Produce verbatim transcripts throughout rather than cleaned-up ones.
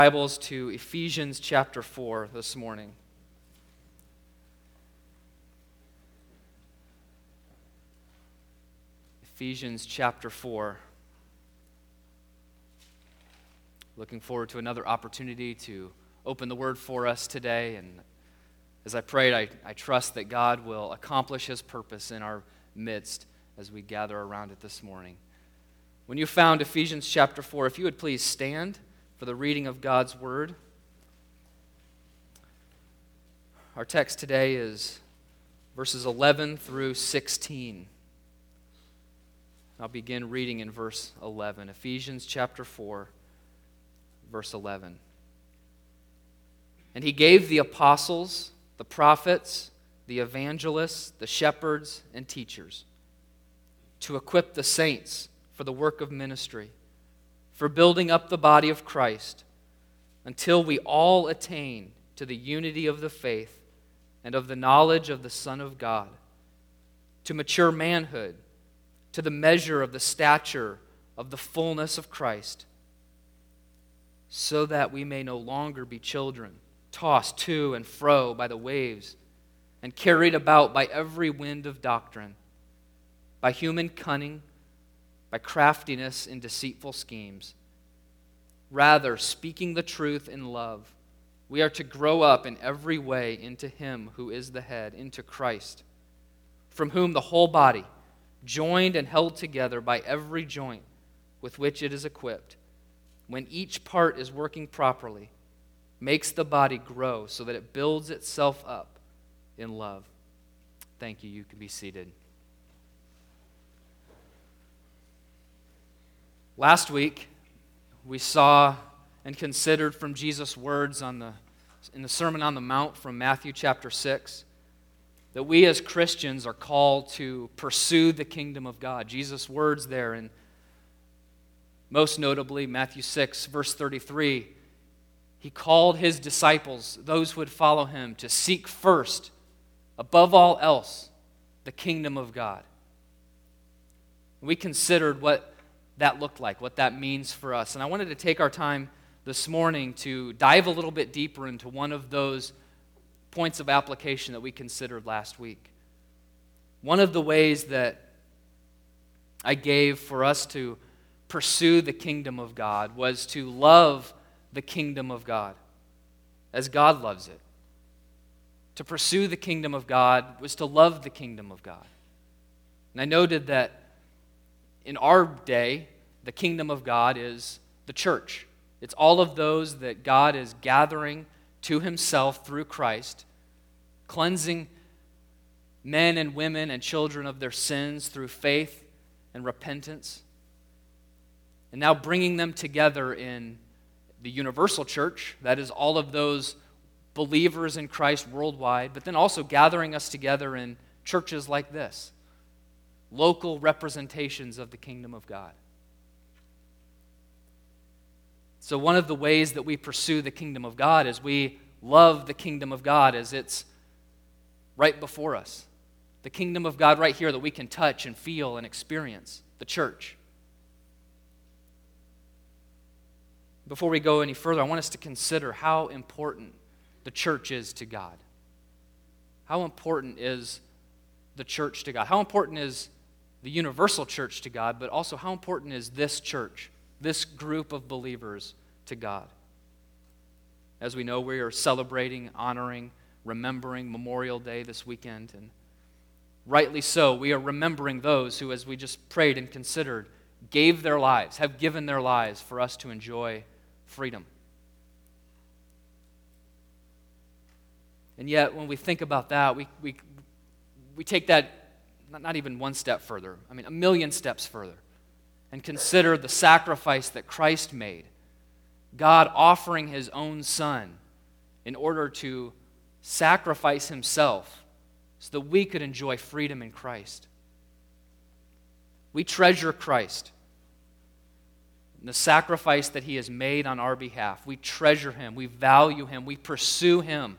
Bibles to Ephesians chapter four this morning. Ephesians chapter four. Looking forward to another opportunity to open the Word for us today. And as I prayed, I, I trust that God will accomplish His purpose in our midst as we gather around it this morning. When you found Ephesians chapter four, if you would please stand for the reading of God's Word. Our text today is verses eleven through sixteen. I'll begin reading in verse eleven. Ephesians chapter four, verse eleven. And He gave the apostles, the prophets, the evangelists, the shepherds, and teachers to equip the saints for the work of ministry, for building up the body of Christ, until we all attain to the unity of the faith and of the knowledge of the Son of God, to mature manhood, to the measure of the stature of the fullness of Christ, so that we may no longer be children, tossed to and fro by the waves, and carried about by every wind of doctrine, by human cunning, by craftiness in deceitful schemes. Rather, speaking the truth in love, we are to grow up in every way into Him who is the head, into Christ, from whom the whole body, joined and held together by every joint with which it is equipped, when each part is working properly, makes the body grow so that it builds itself up in love. Thank you. You can be seated. Last week, we saw and considered from Jesus' words on the, in the Sermon on the Mount from Matthew chapter six, that we as Christians are called to pursue the kingdom of God. Jesus' words there, and most notably Matthew six, verse thirty-three, He called His disciples, those who would follow Him, to seek first, above all else, the kingdom of God. We considered what that looked like, what that means for us. And I wanted to take our time this morning to dive a little bit deeper into one of those points of application that we considered last week. One of the ways that I gave for us to pursue the kingdom of God was to love the kingdom of God as God loves it. To pursue the kingdom of God was to love the kingdom of God. And I noted that in our day, the kingdom of God is the church. It's all of those that God is gathering to Himself through Christ, cleansing men and women and children of their sins through faith and repentance, and now bringing them together in the universal church, that is all of those believers in Christ worldwide, but then also gathering us together in churches like this, local representations of the kingdom of God. So one of the ways that we pursue the kingdom of God is we love the kingdom of God as it's right before us. The kingdom of God right here that we can touch and feel and experience, the church. Before we go any further, I want us to consider how important the church is to God. How important is the church to God? How important is the universal church to God, but also how important is this church, this group of believers to God? As we know, we are celebrating, honoring, remembering Memorial Day this weekend, and rightly so, we are remembering those who, as we just prayed and considered, gave their lives, have given their lives for us to enjoy freedom. And yet, when we think about that, we we we take that not, not even one step further, I mean a million steps further, and consider the sacrifice that Christ made, God offering His own Son in order to sacrifice Himself so that we could enjoy freedom in Christ. We treasure Christ and the sacrifice that He has made on our behalf. We treasure Him, we value Him, we pursue Him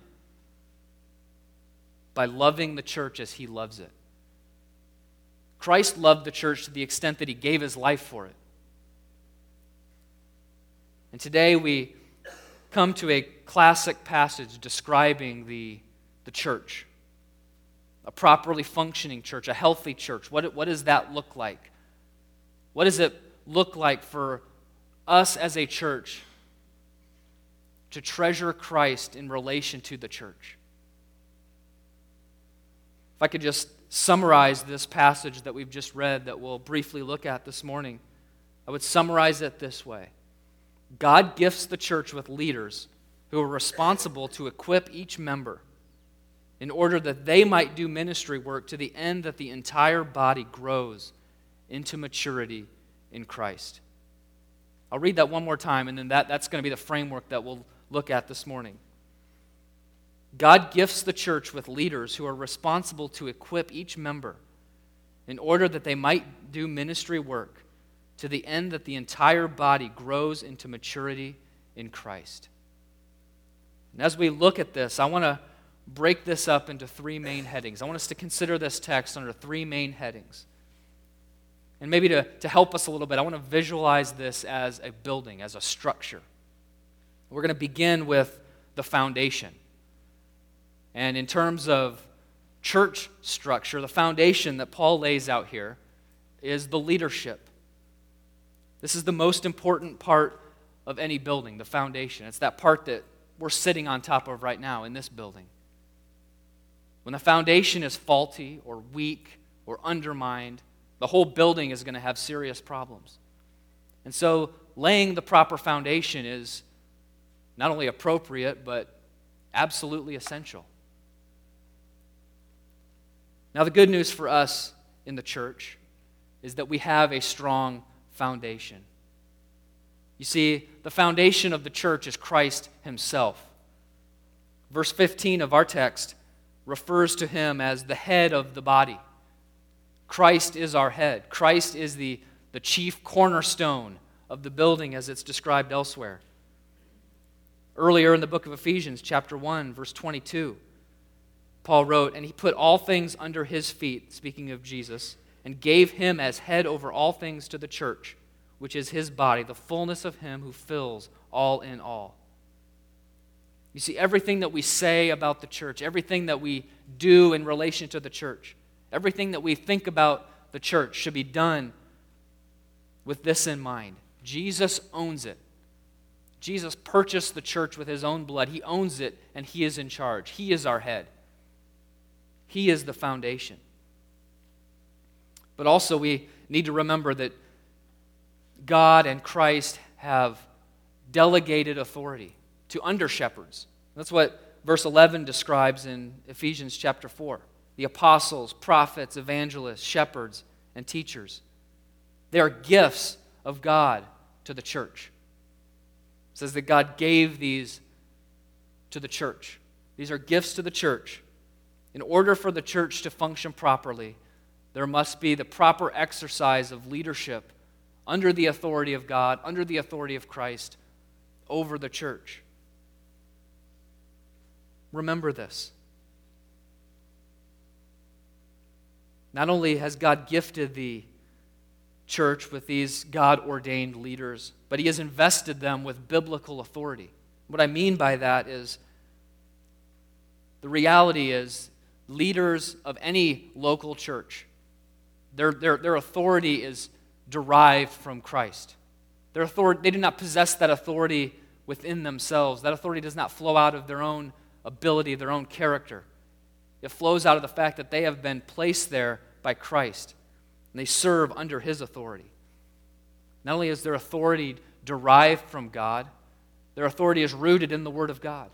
by loving the church as He loves it. Christ loved the church to the extent that He gave His life for it. And today we come to a classic passage describing the, the church, a properly functioning church, a healthy church. What, what does that look like? What does it look like for us as a church to treasure Christ in relation to the church? If I could just summarize this passage that we've just read that we'll briefly look at this morning, I would summarize it this way. God gifts the church with leaders who are responsible to equip each member in order that they might do ministry work to the end that the entire body grows into maturity in Christ. I'll read that one more time, and then that, that's going to be the framework that we'll look at this morning. God gifts the church with leaders who are responsible to equip each member in order that they might do ministry work to the end that the entire body grows into maturity in Christ. And as we look at this, I want to break this up into three main headings. I want us to consider this text under three main headings. And maybe to, to help us a little bit, I want to visualize this as a building, as a structure. We're going to begin with the foundation. And in terms of church structure, the foundation that Paul lays out here is the leadership. This is the most important part of any building, the foundation. It's that part that we're sitting on top of right now in this building. When the foundation is faulty or weak or undermined, the whole building is going to have serious problems. And so laying the proper foundation is not only appropriate, but absolutely essential. Now, the good news for us in the church is that we have a strong foundation. You see, the foundation of the church is Christ himself. Verse fifteen of our text refers to him as the head of the body. Christ is our head. Christ is the, the chief cornerstone of the building as it's described elsewhere. Earlier in the book of Ephesians, chapter one, verse twenty-two, Paul wrote, "And he put all things under his feet," speaking of Jesus, "and gave him as head over all things to the church, which is his body, the fullness of him who fills all in all." You see, everything that we say about the church, everything that we do in relation to the church, everything that we think about the church should be done with this in mind. Jesus owns it. Jesus purchased the church with his own blood. He owns it, and he is in charge. He is our head. He is the foundation. But also we need to remember that God and Christ have delegated authority to under-shepherds. That's what verse eleven describes in Ephesians chapter four. The apostles, prophets, evangelists, shepherds, and teachers. They are gifts of God to the church. It says that God gave these to the church. These are gifts to the church. In order for the church to function properly, there must be the proper exercise of leadership under the authority of God, under the authority of Christ, over the church. Remember this. Not only has God gifted the church with these God-ordained leaders, but he has invested them with biblical authority. What I mean by that is, the reality is, leaders of any local church, their, their, their authority is derived from Christ. Their authority, they do not possess that authority within themselves. That authority does not flow out of their own ability, their own character. It flows out of the fact that they have been placed there by Christ, and they serve under his authority. Not only is their authority derived from God, their authority is rooted in the Word of God.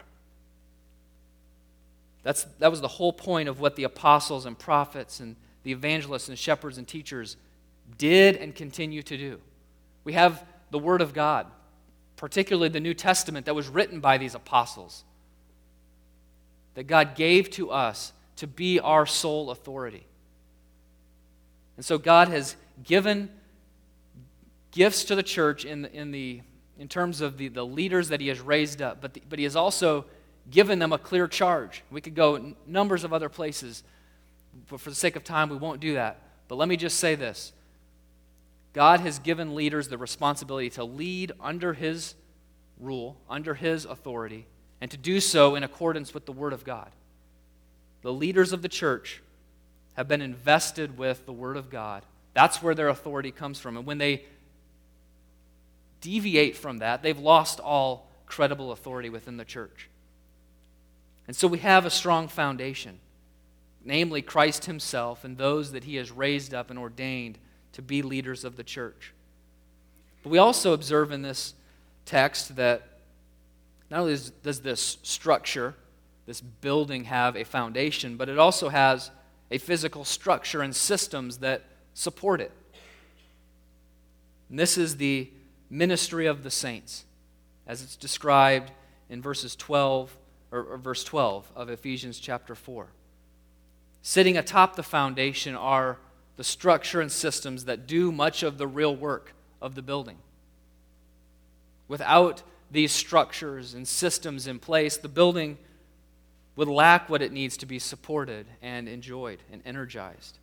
That's, that was the whole point of what the apostles and prophets and the evangelists and shepherds and teachers did and continue to do. We have the Word of God, particularly the New Testament that was written by these apostles, that God gave to us to be our sole authority. And so God has given gifts to the church in the, in the in terms of the, the leaders that he has raised up, but, the, but he has also given them a clear charge. We could go n- numbers of other places, but for the sake of time, we won't do that. But let me just say this. God has given leaders the responsibility to lead under his rule, under his authority, and to do so in accordance with the Word of God. The leaders of the church have been invested with the Word of God. That's where their authority comes from. And when they deviate from that, they've lost all credible authority within the church. And so we have a strong foundation, namely Christ himself and those that he has raised up and ordained to be leaders of the church. But we also observe in this text that not only does this structure, this building have a foundation, but it also has a physical structure and systems that support it. And this is the ministry of the saints, as it's described in verses twelve or, or verse twelve of Ephesians chapter four. Sitting atop the foundation are the structure and systems that do much of the real work of the building. Without these structures and systems in place, the building would lack what it needs to be supported and enjoyed and energized.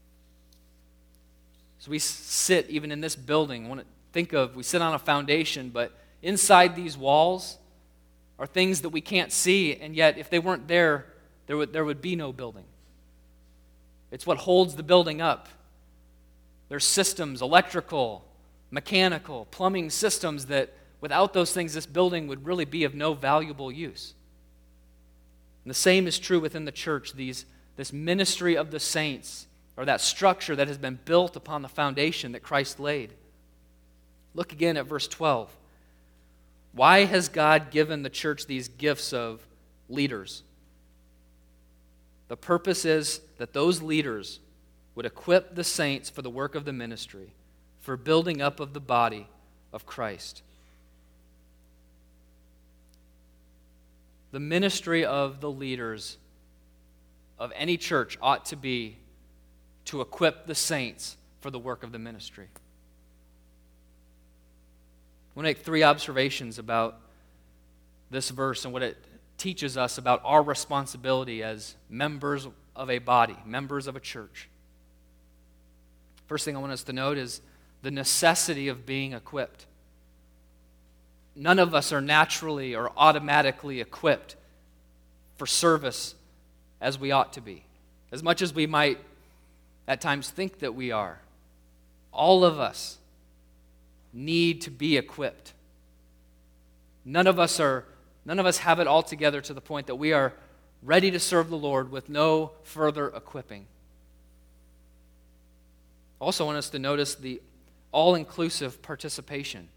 So we sit even in this building. I want to think of, we sit on a foundation, but inside these walls are things that we can't see, and yet if they weren't there, there would, there would be no building. It's what holds the building up. There's systems, electrical, mechanical, plumbing systems that without those things, this building would really be of no valuable use. And the same is true within the church. These, this ministry of the saints, or that structure that has been built upon the foundation that Christ laid. Look again at verse twelve. Why has God given the church these gifts of leaders? The purpose is that those leaders would equip the saints for the work of the ministry, for building up of the body of Christ. The ministry of the leaders of any church ought to be to equip the saints for the work of the ministry. I want to make three observations about this verse and what it teaches us about our responsibility as members of a body, members of a church. First thing I want us to note is the necessity of being equipped. None of us are naturally or automatically equipped for service as we ought to be. As much as we might at times think that we are, all of us need to be equipped. None of us are, none of us have it all together to the point that we are ready to serve the Lord with no further equipping. Also, I want us to notice the all-inclusive participation.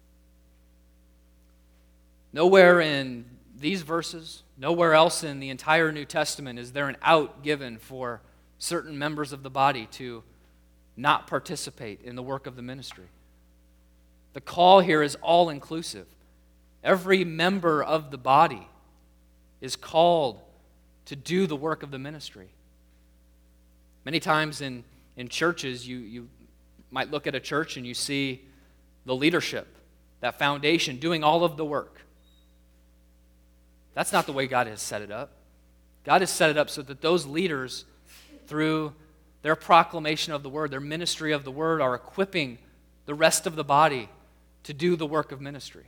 Nowhere in these verses, nowhere else in the entire New Testament is there an out given for certain members of the body to not participate in the work of the ministry. The call here is all-inclusive. Every member of the body is called to do the work of the ministry. Many times in, in churches, you, you might look at a church and you see the leadership, that foundation, doing all of the work. That's not the way God has set it up. God has set it up so that those leaders, through their proclamation of the word, their ministry of the word, are equipping the rest of the body to do the work of ministry.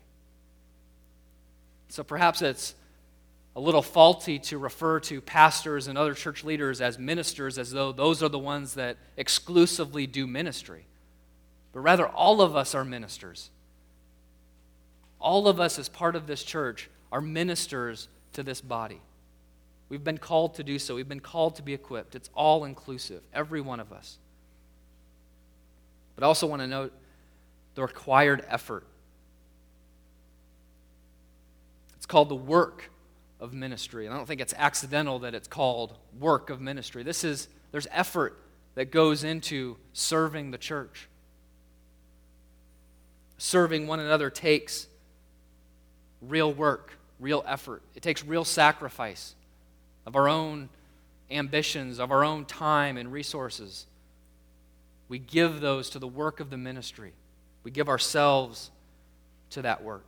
So perhaps it's a little faulty to refer to pastors and other church leaders as ministers as though those are the ones that exclusively do ministry. But rather, all of us are ministers. All of us as part of this church are ministers to this body. We've been called to do so. We've been called to be equipped. It's all inclusive, every one of us. But I also want to note the required effort. It's called the work of ministry. And I don't think it's accidental that it's called work of ministry. This is, there's effort that goes into serving the church. Serving one another takes real work, real effort. It takes real sacrifice of our own ambitions, of our own time and resources. We give those to the work of the ministry. We give ourselves to that work.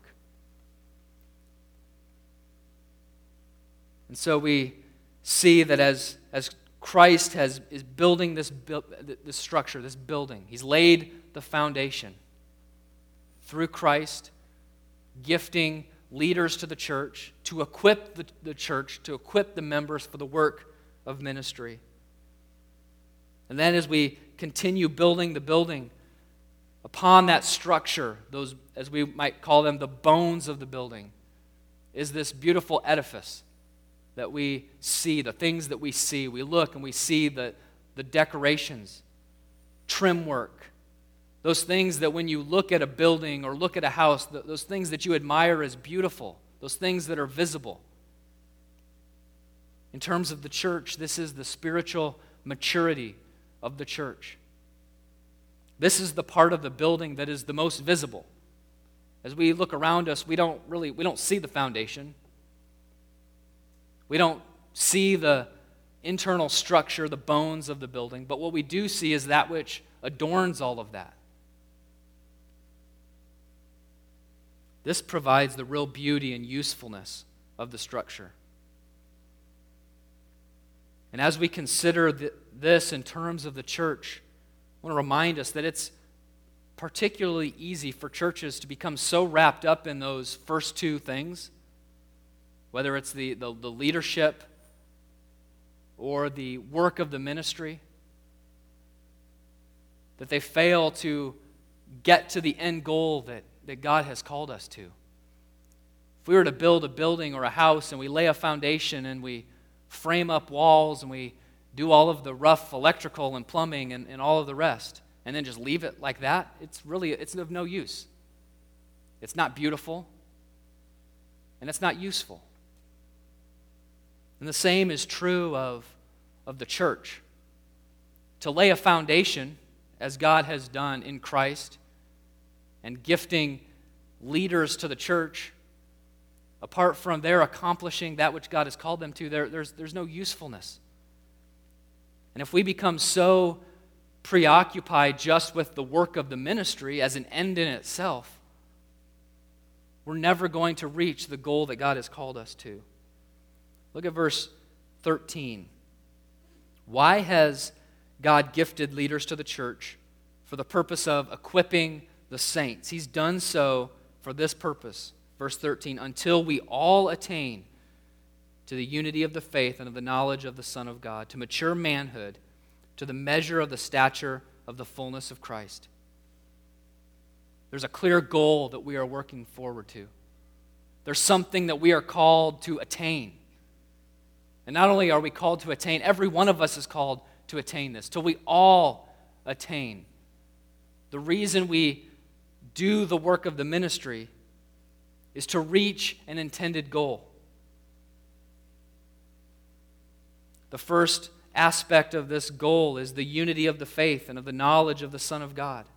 And so we see that as, as Christ has, is building this, this structure, this building, he's laid the foundation. Through Christ, gifting leaders to the church, to equip the, the church, to equip the members for the work of ministry. And then as we continue building the building, upon that structure, those, as we might call them, the bones of the building, is this beautiful edifice that we see, the things that we see. We look and we see the, the decorations, trim work, those things that when you look at a building or look at a house, those things that you admire as beautiful, those things that are visible. In terms of the church, this is the spiritual maturity of the church. This is the part of the building that is the most visible. As we look around us, we don't really, we don't see the foundation. We don't see the internal structure, the bones of the building, but what we do see is that which adorns all of that. This provides the real beauty and usefulness of the structure. And as we consider th- this in terms of the church, I want to remind us that it's particularly easy for churches to become so wrapped up in those first two things, whether it's the, the, the leadership or the work of the ministry, that they fail to get to the end goal that, that God has called us to. If we were to build a building or a house and we lay a foundation and we frame up walls and we do all of the rough electrical and plumbing and, and all of the rest, and then just leave it like that, it's really, it's of no use. It's not beautiful, and it's not useful. And the same is true of, of the church. To lay a foundation, as God has done in Christ, and gifting leaders to the church, apart from their accomplishing that which God has called them to, there, there's, there's no usefulness. And if we become so preoccupied just with the work of the ministry as an end in itself, we're never going to reach the goal that God has called us to. Look at verse thirteen. Why has God gifted leaders to the church? For the purpose of equipping the saints. He's done so for this purpose. Verse thirteen, until we all attain to the unity of the faith and of the knowledge of the Son of God, to mature manhood, to the measure of the stature of the fullness of Christ. There's a clear goal that we are working forward to. There's something that we are called to attain. And not only are we called to attain, every one of us is called to attain this, till we all attain. The reason we do the work of the ministry is to reach an intended goal. The first aspect of this goal is the unity of the faith and of the knowledge of the Son of God.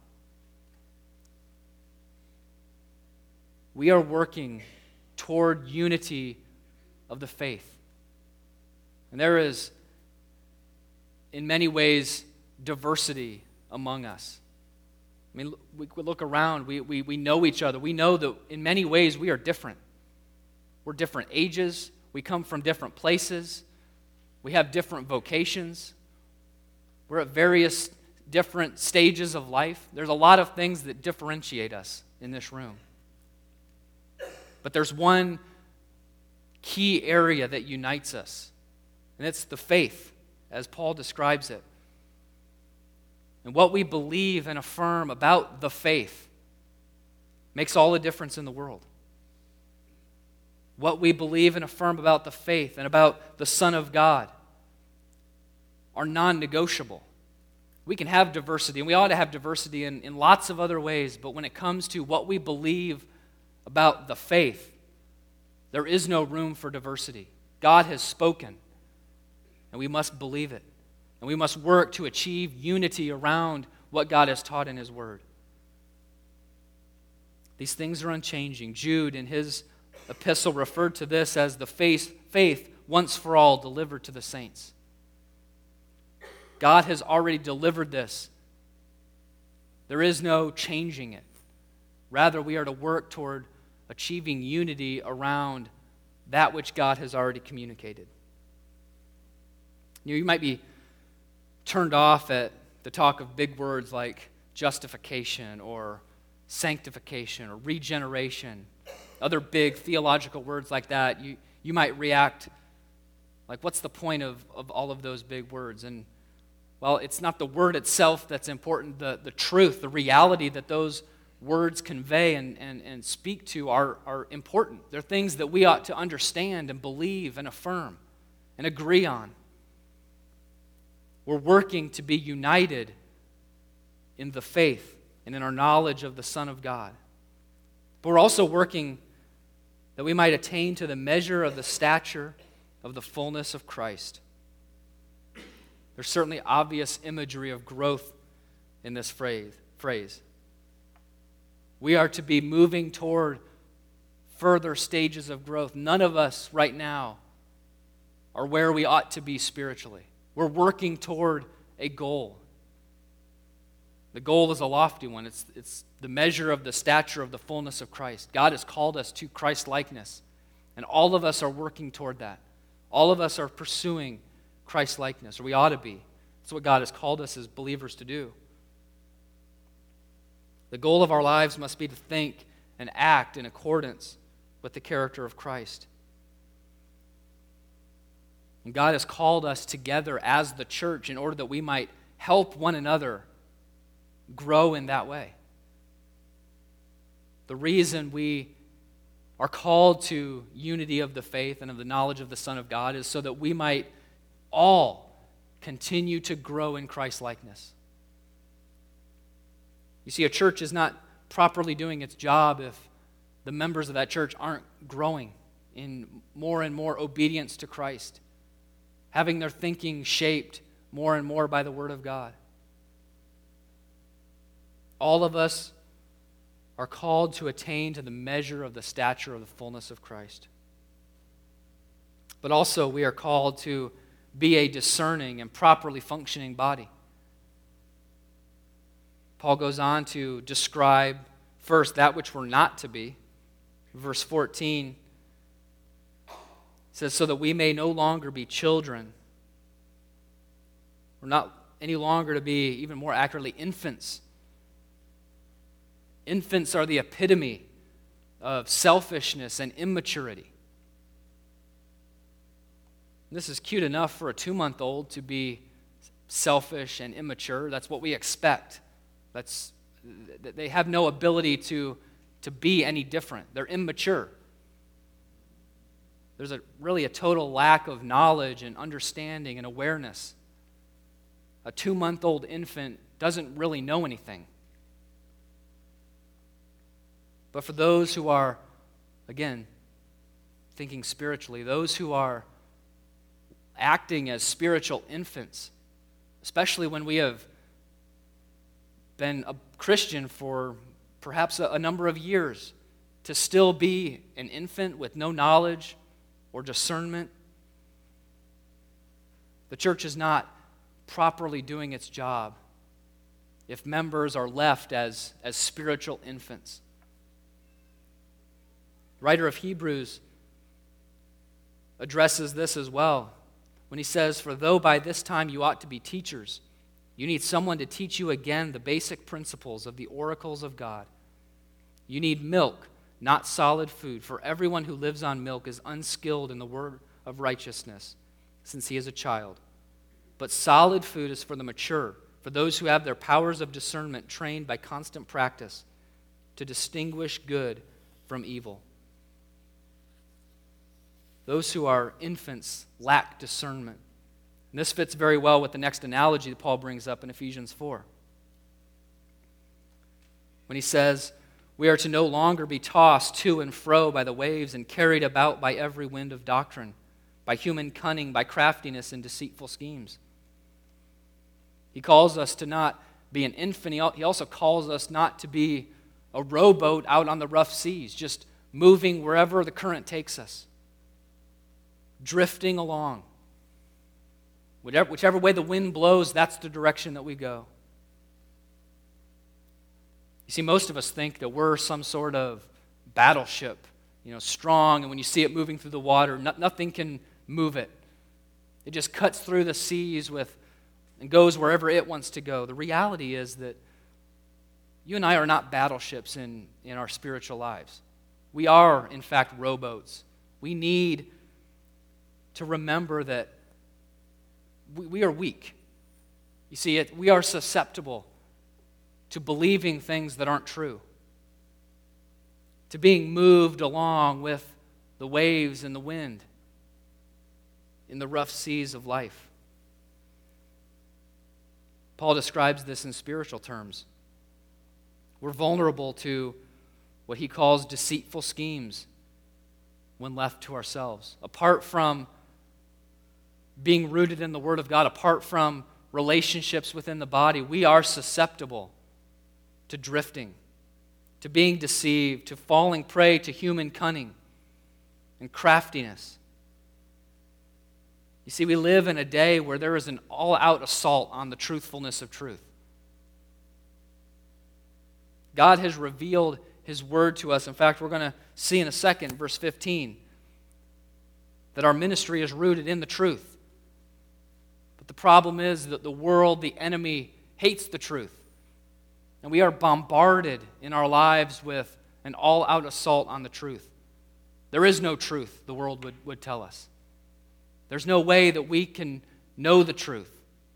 We are working toward unity of the faith. And there is, in many ways, diversity among us. I mean, we could look around, we, we, we know each other. We know that in many ways we are different. We're different ages. We come from different places. We have different vocations. We're at various different stages of life. There's a lot of things that differentiate us in this room. But there's one key area that unites us, and it's the faith, as Paul describes it. And what we believe and affirm about the faith makes all the difference in the world. What we believe and affirm about the faith and about the Son of God are non-negotiable. We can have diversity, and we ought to have diversity in, in lots of other ways, but when it comes to what we believe about the faith, there is no room for diversity. God has spoken, and we must believe it. And we must work to achieve unity around what God has taught in His Word. These things are unchanging. Jude, in his epistle, referred to this as the faith, faith once for all delivered to the saints. God has already delivered this. There is no changing it. Rather, we are to work toward achieving unity around that which God has already communicated. You know, you might be turned off at the talk of big words like justification or sanctification or regeneration other big theological words like that, you, you might react like, what's the point of, of all of those big words? And, well, it's not the word itself that's important. The, the truth, the reality that those words convey and, and, and speak to are, are important. They're things that we ought to understand and believe and affirm and agree on. We're working to be united in the faith and in our knowledge of the Son of God. But we're also working that we might attain to the measure of the stature of the fullness of Christ. There's certainly obvious imagery of growth in this phrase. phrase. We are to be moving toward further stages of growth. None of us right now are where we ought to be spiritually. We're working toward a goal. The goal is a lofty one. It's, it's the measure of the stature of the fullness of Christ. God has called us to Christ-likeness, and all of us are working toward that. All of us are pursuing Christ-likeness, or we ought to be. That's what God has called us as believers to do. The goal of our lives must be to think and act in accordance with the character of Christ. And God has called us together as the church in order that we might help one another grow in that way. The reason we are called to unity of the faith and of the knowledge of the Son of God is so that we might all continue to grow in Christ-likeness. You see, a church is not properly doing its job if the members of that church aren't growing in more and more obedience to Christ, having their thinking shaped more and more by the Word of God. All of us are called to attain to the measure of the stature of the fullness of Christ. But also we are called to be a discerning and properly functioning body. Paul goes on to describe first that which we're not to be. Verse fourteen says, so that we may no longer be children. We're not any longer to be, even more accurately, infants. Infants are the epitome of selfishness and immaturity. This is cute enough for a two-month-old to be selfish and immature. That's what we expect. That's, they have no ability to, to be any different. They're immature. There's a, really a total lack of knowledge and understanding and awareness. A two-month-old infant doesn't really know anything. But for those who are, again, thinking spiritually, those who are acting as spiritual infants, especially when we have been a Christian for perhaps a, a number of years, to still be an infant with no knowledge or discernment, the church is not properly doing its job if members are left as, as spiritual infants. The writer of Hebrews addresses this as well when he says, for though by this time you ought to be teachers, you need someone to teach you again the basic principles of the oracles of God. You need milk, not solid food, for everyone who lives on milk is unskilled in the word of righteousness, since he is a child. But solid food is for the mature, for those who have their powers of discernment trained by constant practice to distinguish good from evil. Those who are infants lack discernment. And this fits very well with the next analogy that Paul brings up in Ephesians four. When he says, we are to no longer be tossed to and fro by the waves and carried about by every wind of doctrine, by human cunning, by craftiness and deceitful schemes. He calls us to not be an infant. He also calls us not to be a rowboat out on the rough seas, just moving wherever the current takes us, drifting along. Whichever, whichever way the wind blows, that's the direction that we go. You see, most of us think that we're some sort of battleship, you know, strong, and when you see it moving through the water, no, nothing can move it. It just cuts through the seas with and goes wherever it wants to go. The reality is that you and I are not battleships in, in our spiritual lives. We are, in fact, rowboats. We need to remember that we, we are weak. You see, it, we are susceptible to believing things that aren't true, to being moved along with the waves and the wind in the rough seas of life. Paul describes this in spiritual terms. We're vulnerable to what he calls deceitful schemes when left to ourselves. Apart from being rooted in the Word of God, apart from relationships within the body, we are susceptible to drifting, to being deceived, to falling prey to human cunning and craftiness. You see, we live in a day where there is an all-out assault on the truthfulness of truth. God has revealed His Word to us. In fact, we're going to see in a second, verse fifteen, that our ministry is rooted in the truth. But the problem is that the world, the enemy, hates the truth. And we are bombarded in our lives with an all-out assault on the truth. There is no truth, the world would, would tell us. There's no way that we can know the truth.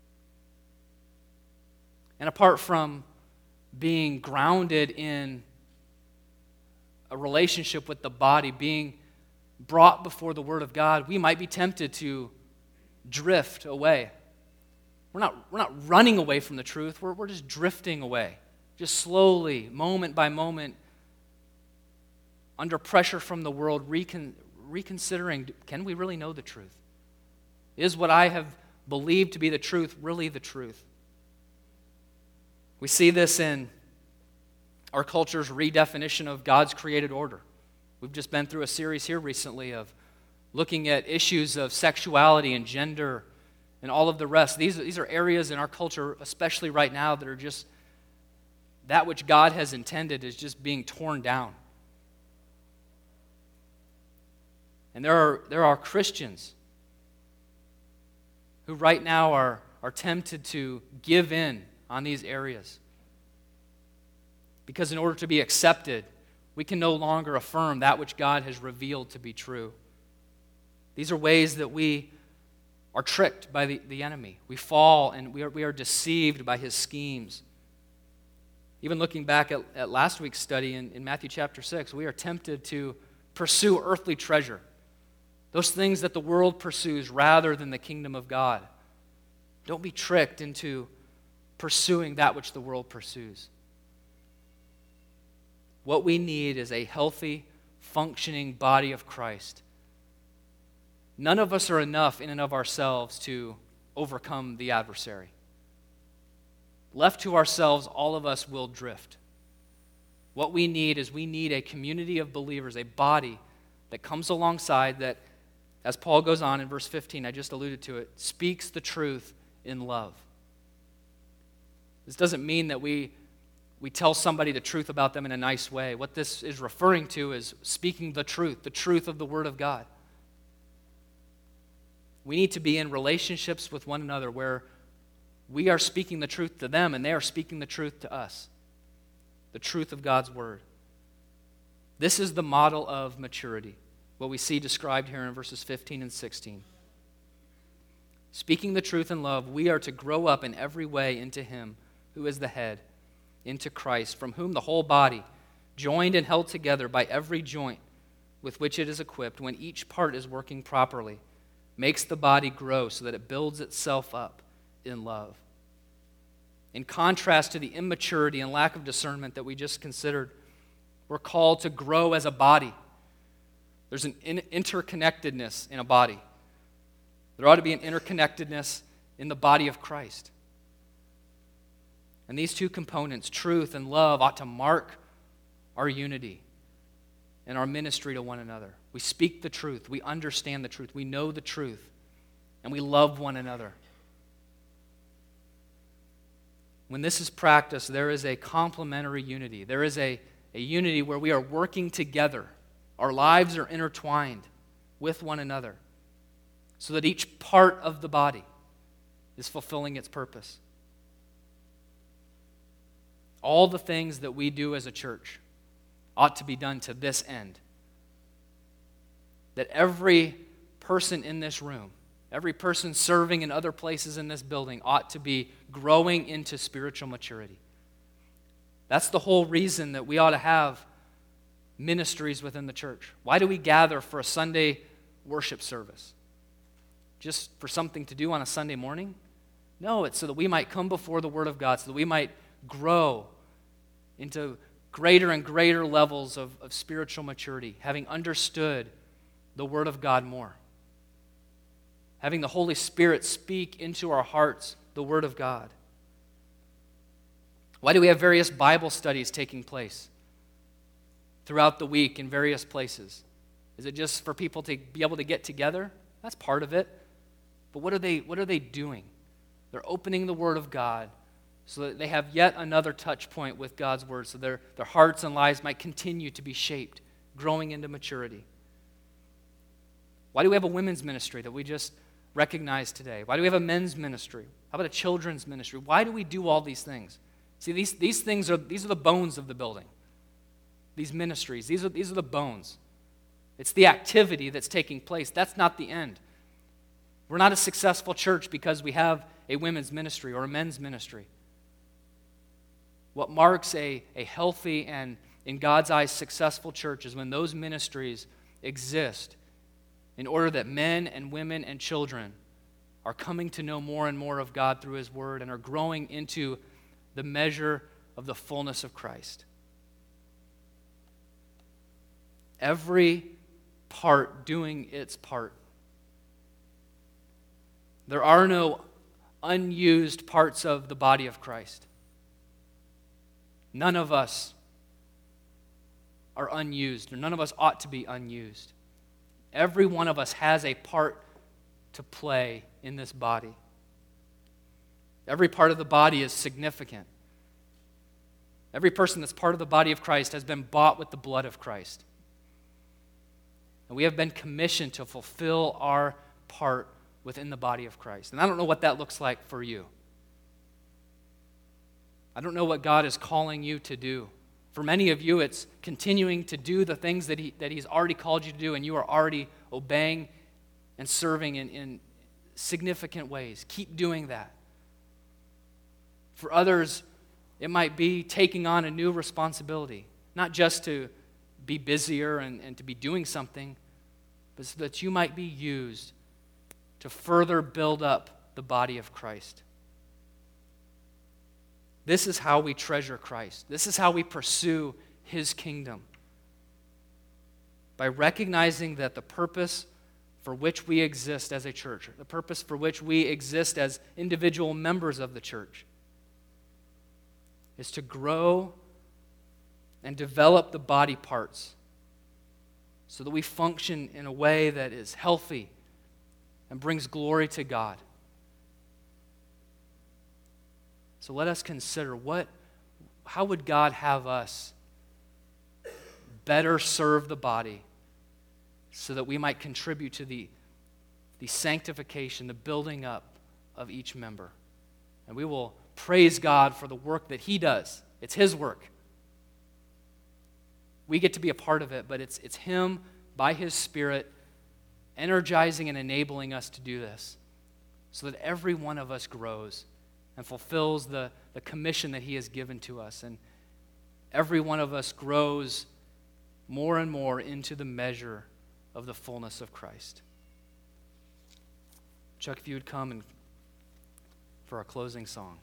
And apart from being grounded in a relationship with the body, being brought before the Word of God, we might be tempted to drift away. We're not, we're not running away from the truth, we're, we're just drifting away. Just slowly, moment by moment, under pressure from the world, recon, reconsidering, can we really know the truth? Is what I have believed to be the truth really the truth? We see this in our culture's redefinition of God's created order. We've just been through a series here recently of looking at issues of sexuality and gender and all of the rest. These, these are areas in our culture, especially right now, that are just, that which God has intended is just being torn down. And there are, there are Christians who right now are, are tempted to give in on these areas. Because in order to be accepted, we can no longer affirm that which God has revealed to be true. These are ways that we are tricked by the, the enemy. We fall and we are, we are deceived by his schemes. Even looking back at, at last week's study in, in Matthew chapter six, we are tempted to pursue earthly treasure. Those things that the world pursues rather than the kingdom of God. Don't be tricked into pursuing that which the world pursues. What we need is a healthy, functioning body of Christ. None of us are enough in and of ourselves to overcome the adversary. Left to ourselves, all of us will drift. What we need is we need a community of believers, a body that comes alongside that, as Paul goes on in verse fifteen, I just alluded to it, speaks the truth in love. This doesn't mean that we, we tell somebody the truth about them in a nice way. What this is referring to is speaking the truth, the truth of the Word of God. We need to be in relationships with one another where we are speaking the truth to them and they are speaking the truth to us. The truth of God's Word. This is the model of maturity, what we see described here in verses fifteen and sixteen. Speaking the truth in love, we are to grow up in every way into Him who is the head, into Christ, from whom the whole body, joined and held together by every joint with which it is equipped, when each part is working properly, makes the body grow so that it builds itself up in love. In contrast to the immaturity and lack of discernment that we just considered, we're called to grow as a body. There's an in- interconnectedness in a body. There ought to be an interconnectedness in the body of Christ. And these two components, truth and love, ought to mark our unity and our ministry to one another. We speak the truth. We understand the truth. We know the truth. And we love one another. When this is practiced, there is a complementary unity. There is a, a unity where we are working together. Our lives are intertwined with one another so that each part of the body is fulfilling its purpose. All the things that we do as a church ought to be done to this end, that every person in this room, every person serving in other places in this building ought to be growing into spiritual maturity. That's the whole reason that we ought to have ministries within the church. Why do we gather for a Sunday worship service? Just for something to do on a Sunday morning? No, it's so that we might come before the Word of God, so that we might grow into greater and greater levels of, of spiritual maturity, having understood the Word of God more. Having the Holy Spirit speak into our hearts the Word of God. Why do we have various Bible studies taking place throughout the week in various places? Is it just for people to be able to get together? That's part of it. But what are they, what are they doing? They're opening the Word of God so that they have yet another touch point with God's Word, so their, their hearts and lives might continue to be shaped, growing into maturity. Why do we have a women's ministry that we just recognized today? Why do we have a men's ministry? How about a children's ministry? Why do we do all these things? See, these, these things are, these are the bones of the building. These ministries, these are, these are the bones. It's the activity that's taking place. That's not the end. We're not a successful church because we have a women's ministry or a men's ministry. What marks a, a healthy and, in God's eyes, successful church is when those ministries exist in order that men and women and children are coming to know more and more of God through His Word and are growing into the measure of the fullness of Christ. Every part doing its part. There are no unused parts of the body of Christ. None of us are unused, or none of us ought to be unused. Every one of us has a part to play in this body. Every part of the body is significant. Every person that's part of the body of Christ has been bought with the blood of Christ. And we have been commissioned to fulfill our part within the body of Christ. And I don't know what that looks like for you. I don't know what God is calling you to do. For many of you, it's continuing to do the things that, he, that He's already called you to do, and you are already obeying and serving in, in significant ways. Keep doing that. For others, it might be taking on a new responsibility, not just to be busier and, and to be doing something, but so that you might be used to further build up the body of Christ. This is how we treasure Christ. This is how we pursue His kingdom. By recognizing that the purpose for which we exist as a church, the purpose for which we exist as individual members of the church, is to grow and develop the body parts so that we function in a way that is healthy and brings glory to God. So let us consider what, how would God have us better serve the body so that we might contribute to the, the sanctification, the building up of each member. And we will praise God for the work that He does. It's His work. We get to be a part of it, but it's, it's Him, by His Spirit, energizing and enabling us to do this so that every one of us grows and fulfills the, the commission that He has given to us. And every one of us grows more and more into the measure of the fullness of Christ. Chuck, if you would come and for our closing song.